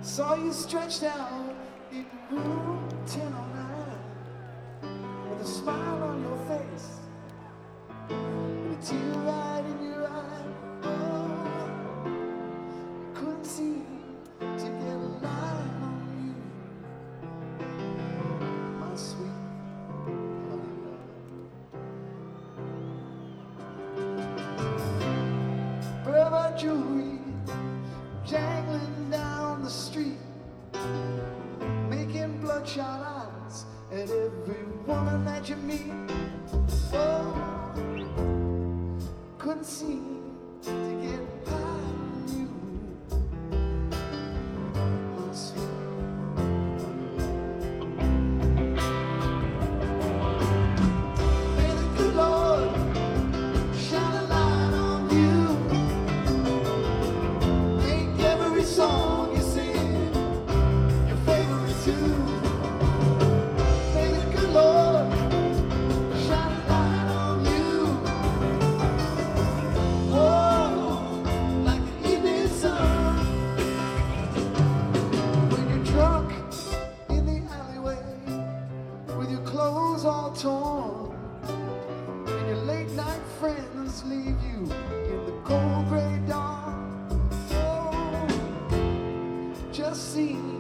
Saw you stretched out in room 1009 with a smile on your face and a tear right in your eye. Oh, couldn't seem to get a line on you, my sweet honey love. Brother jewelry jangling down the street, making bloodshot eyes at every woman that you meet. Oh, couldn't seem to get high on you, my sweet honey love. May the good Lord shine a light on you. Make every song you sing your favorite too. May the good Lord shine a light on you. Oh, like the evening sun. When you're drunk in the alleyway with your clothes all torn, and your late night friends leave you in the cold gray dawn. Oh, just see